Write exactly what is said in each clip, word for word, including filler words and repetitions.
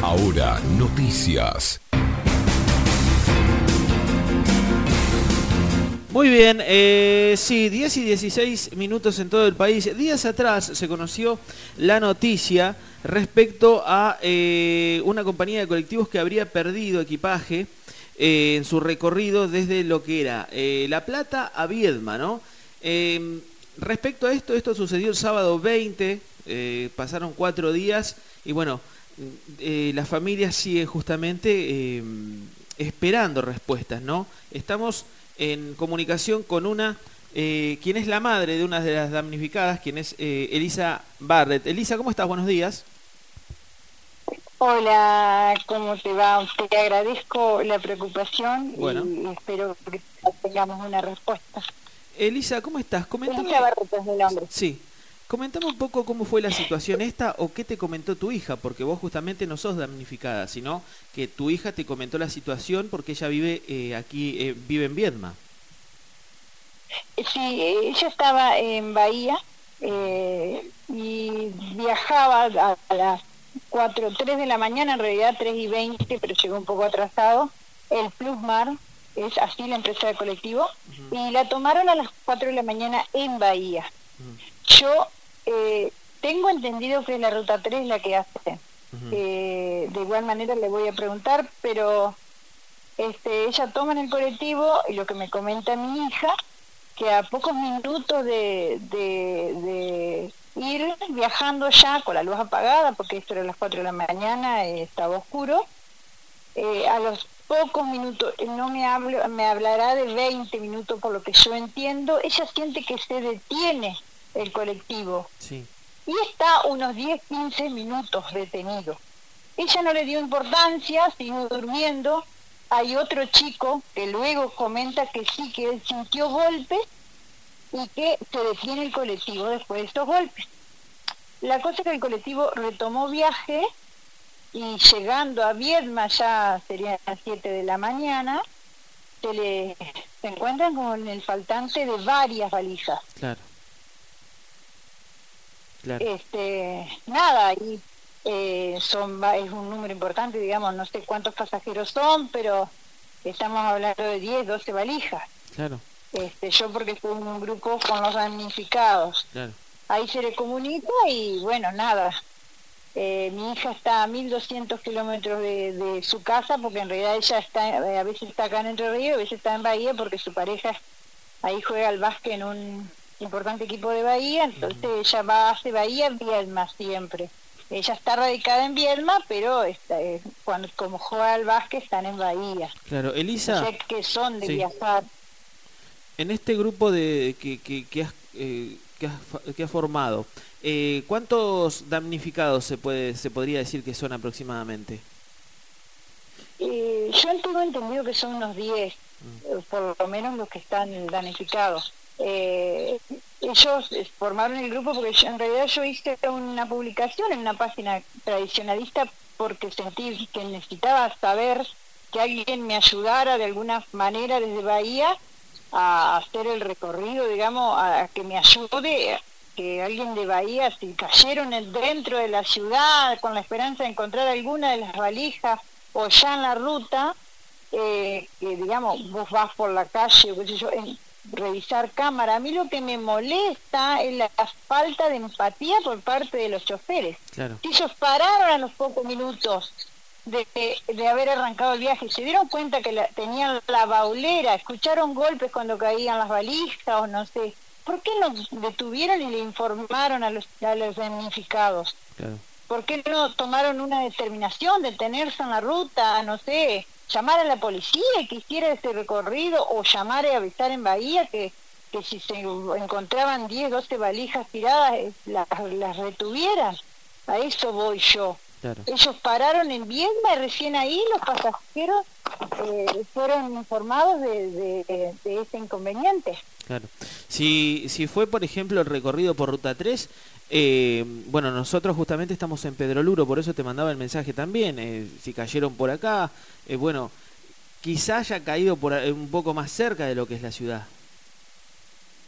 Ahora, noticias. Muy bien, eh, sí, diez y dieciséis minutos en todo el país. Días atrás se conoció la noticia respecto a eh, una compañía de colectivos que habría perdido equipaje eh, en su recorrido desde lo que era eh, La Plata a Viedma, ¿no? Eh, respecto a esto, esto sucedió el sábado veinte, eh, pasaron cuatro días y bueno, eh, la familia sigue justamente eh, esperando respuestas, ¿no? Estamos en comunicación con una, eh, quien es la madre de una de las damnificadas, quien es eh, Elisa Barrett. Elisa, ¿cómo estás? Buenos días. Hola, ¿cómo te va? Te agradezco la preocupación Bueno. y espero que tengamos una respuesta. Elisa, ¿cómo estás? Comentame... Elisa Barrett es mi nombre. Sí. Comentame un poco cómo fue la situación esta o qué te comentó tu hija, porque vos justamente no sos damnificada, sino que tu hija te comentó la situación porque ella vive eh, aquí, eh, vive en Viedma. Sí, ella estaba en Bahía eh, y viajaba a, a las cuatro, tres de la mañana, en realidad tres y veinte, pero llegó un poco atrasado, el Plusmar, es así la empresa de colectivo, uh-huh. y la tomaron a las cuatro de la mañana en Bahía. Uh-huh. Yo eh, tengo entendido que es la ruta tres la que hace. Uh-huh. eh, de igual manera le voy a preguntar, pero este, ella toma en el colectivo y lo que me comenta mi hija, que a pocos minutos de, de, de ir viajando ya con la luz apagada, porque esto era a las cuatro de la mañana, eh, estaba oscuro, eh, a los pocos minutos, no me, hablo, me hablará de veinte minutos por lo que yo entiendo, ella siente que se detiene el colectivo. Sí. Y está unos diez, quince minutos detenido. Ella no le dio importancia, siguió durmiendo. Hay otro chico que luego comenta que sí, que él sintió golpes y que se detiene el colectivo después de estos golpes. La cosa es que el colectivo retomó viaje y llegando a Viedma, ya serían las siete de la mañana, se le se encuentran con el faltante de varias valijas. Claro. Claro. Este, nada, y eh, son es un número importante, digamos, no sé cuántos pasajeros son, pero estamos hablando de diez, doce valijas. Claro. Este, yo porque estoy en un grupo con los damnificados. Claro. Ahí se le comunica y bueno, nada. Eh, mi hija está a mil doscientos kilómetros de, de su casa, porque en realidad ella está, a veces está acá en Entre Ríos, a veces está en Bahía, porque su pareja ahí juega al básquet en un importante equipo de Bahía, entonces uh-huh. ella va hacia Bahía, Viedma siempre. Ella está radicada en Viedma, pero está, eh, cuando como juega al básquet están en Bahía. Claro, Elisa. O sea, que son de sí. viajar. En este grupo de que, que, que, has, eh, que, has, que has formado, eh, ¿cuántos damnificados se puede se podría decir que son aproximadamente? Eh, yo tengo entendido que son unos diez, mm. por lo menos los que están damnificados. Eh, ellos formaron el grupo porque yo, en realidad yo hice una publicación en una página tradicionalista porque sentí que necesitaba saber que alguien me ayudara de alguna manera desde Bahía a hacer el recorrido, digamos, a que me ayude, que alguien de Bahía, si cayeron dentro de la ciudad con la esperanza de encontrar alguna de las valijas o ya en la ruta, eh, que digamos, vos vas por la calle, qué sé yo, en, revisar cámara. A mí lo que me molesta es la falta de empatía por parte de los choferes. Claro. Ellos pararon a los pocos minutos de, de haber arrancado el viaje, se dieron cuenta que la, tenían la baulera, escucharon golpes cuando caían las valijas o no sé. ¿Por qué no detuvieron y le informaron a los, a los damnificados? Claro. ¿Por qué no tomaron una determinación de detenerse en la ruta, no sé, llamar a la policía que hiciera ese recorrido o llamar y avisar en Bahía que, que si se encontraban diez, doce valijas tiradas las, las retuvieran? A eso voy yo. Claro. Ellos pararon en Viedma y recién ahí los pasajeros eh, fueron informados de, de, de ese inconveniente. Claro. Si, si fue, por ejemplo, el recorrido por Ruta tres, eh, bueno, nosotros justamente estamos en Pedroluro, por eso te mandaba el mensaje también. Eh, si cayeron por acá, eh, bueno, quizá haya caído por un poco más cerca de lo que es la ciudad.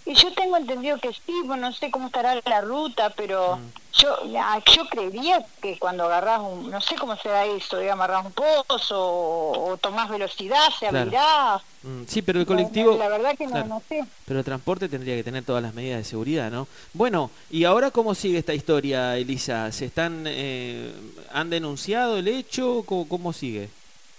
Y yo tengo entendido que sí, bueno, no sé cómo estará la ruta, pero Mm. yo ah, yo creería que cuando agarrás un, no sé cómo será eso, digamos, agarrás un pozo o, o tomás velocidad, se Claro. abrirá. Mm, sí, pero el No, no, colectivo, la verdad que no, claro, no sé. pero el transporte tendría que tener todas las medidas de seguridad, ¿no? Bueno, ¿y ahora cómo sigue esta historia, Elisa? ¿Se están, eh, han denunciado el hecho? ¿Cómo, cómo sigue?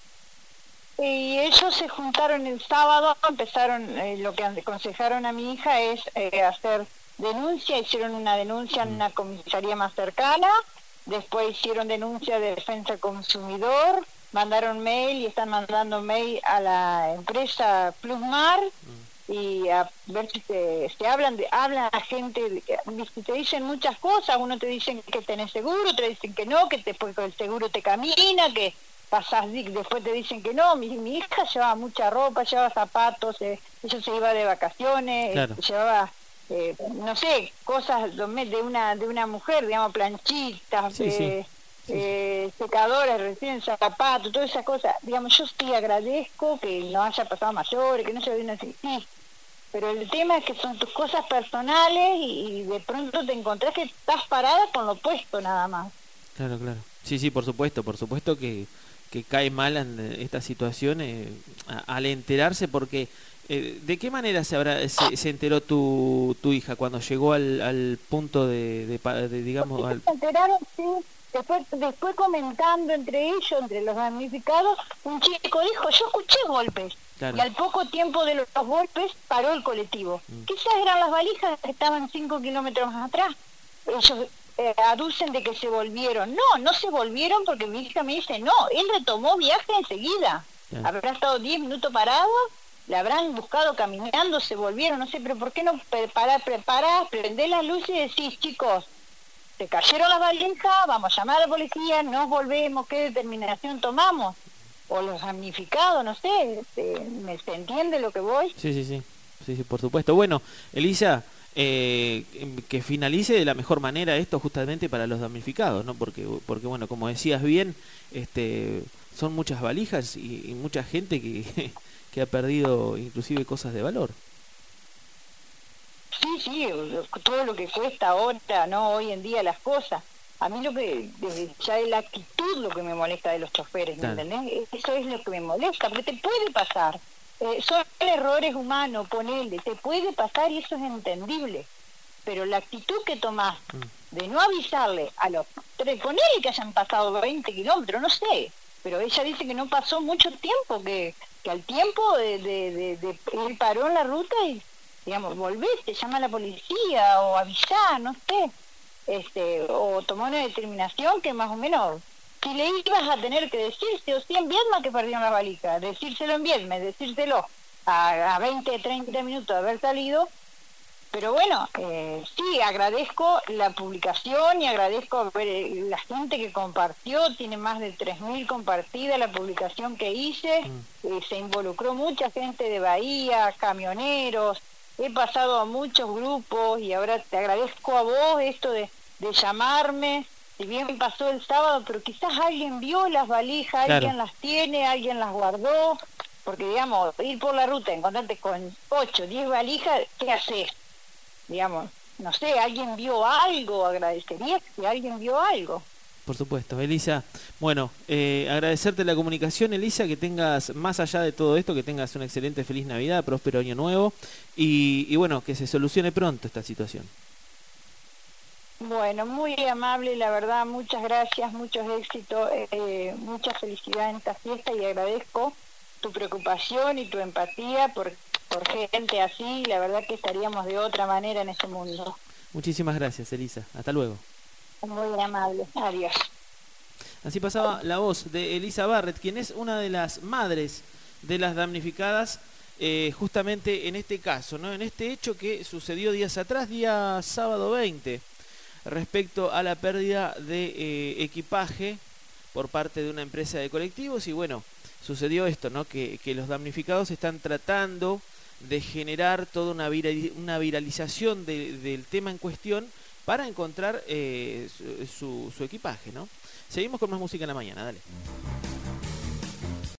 Y ellos se juntaron el sábado, empezaron, eh, lo que aconsejaron a mi hija es eh, hacer denuncia, hicieron una denuncia en Mm, una comisaría más cercana, después hicieron denuncia de defensa del consumidor, mandaron mail y están mandando mail a la empresa Plusmar mm, y a ver si se, se hablan de hablan a gente, de- viste, te dicen muchas cosas, uno te dicen que tenés seguro, te dicen que no, que te, porque el seguro te camina, que pasás, di- después te dicen que no. Mi, mi hija llevaba mucha ropa, llevaba zapatos, eh, ella se iba de vacaciones, claro, eh, llevaba eh, no sé, cosas dome- de una de una mujer, digamos, planchitas, sí, sí, eh, sí, sí, eh, secadores, recién zapatos, todas esas cosas. Digamos, yo sí agradezco que no haya pasado mayores, que no se vino así, sí, pero el tema es que son tus cosas personales y, y de pronto te encontrás que estás parada con lo puesto nada más. claro, claro. Sí, sí, por supuesto, por supuesto que, que cae mal en eh, esta situación eh, a- al enterarse porque... eh, ¿de qué manera se habrá se, se enteró tu, tu hija cuando llegó al, al punto de, de, pa- de, digamos, Ellos al... se enteraron, sí, después, después comentando entre ellos, entre los damnificados, un chico dijo, yo escuché golpes, y Claro. al poco tiempo de los golpes paró el colectivo. Mm, Quizás eran las valijas que estaban cinco kilómetros más atrás. Ellos eh, aducen de que se volvieron. No, no se volvieron porque mi hija me dice, no, él retomó viaje enseguida. claro. Habrá estado diez minutos parado, le habrán buscado caminando, se volvieron, no sé, pero ¿por qué no preparás, preparás, prendés las luces y decís, chicos, se cayeron las valijas, vamos a llamar a la policía, nos volvemos, qué determinación tomamos? O los damnificados, no sé, este, ¿me se entiende lo que voy? Sí, sí, sí, sí, sí, por supuesto. Bueno, Elisa, eh, em, que finalice de la mejor manera esto justamente para los damnificados, ¿no? Porque, porque bueno, como decías bien, este, son muchas valijas y, y mucha gente que, que ha perdido inclusive cosas de valor. Sí, sí, todo lo que cuesta ahora, ¿no? Hoy en día las cosas. A mí lo que, desde ya es la actitud lo que me molesta de los choferes, ¿me Claro, entendés? Eso es lo que me molesta, porque te puede pasar. Eh, son errores humanos, ponele, te puede pasar y eso es entendible. Pero la actitud que tomás mm, de no avisarle a los tres, ponele que hayan pasado veinte kilómetros, no sé, pero ella dice que no pasó mucho tiempo, que, que al tiempo de, de, de, de- él paró en la ruta y, digamos, volvete, llama a la policía o avisá, no sé, este, o tomó una determinación que más o menos, si le ibas a tener que decirse, o si en Viedma que perdieron la valija, decírselo en Viedma, decírselo a, a veinte, treinta minutos de haber salido. Pero bueno, eh, sí, agradezco la publicación y agradezco ver, eh, la gente que compartió, tiene más de tres mil compartidas la publicación que hice, mm, eh, se involucró mucha gente de Bahía, camioneros, he pasado a muchos grupos y ahora te agradezco a vos esto de, de llamarme, si bien pasó el sábado, pero quizás alguien vio las valijas, claro, alguien las tiene, alguien las guardó, porque digamos, ir por la ruta, encontrarte con ocho, diez valijas, ¿qué haces? Digamos, no sé, alguien vio algo, agradecería si alguien vio algo. por supuesto. Elisa, bueno, eh, agradecerte la comunicación, Elisa, que tengas, más allá de todo esto, que tengas una excelente feliz Navidad, próspero año nuevo y, y bueno, que se solucione pronto esta situación. Bueno, muy amable, la verdad, muchas gracias, muchos éxitos, eh, mucha felicidad en esta fiesta y agradezco tu preocupación y tu empatía por, por gente así, la verdad que estaríamos de otra manera en este mundo. Muchísimas gracias, Elisa. Hasta luego. Muy amable, adiós. Así pasaba la voz de Elisa Barrett, quien es una de las madres de las damnificadas, eh, justamente en este caso, ¿no? En este hecho que sucedió días atrás, día sábado veinte, respecto a la pérdida de eh, equipaje por parte de una empresa de colectivos. Y bueno, sucedió esto, ¿no? Que, que los damnificados están tratando de generar toda una, viral, una viralización de, del tema en cuestión para encontrar eh, su, su, su equipaje, ¿no? Seguimos con más música en la mañana, dale.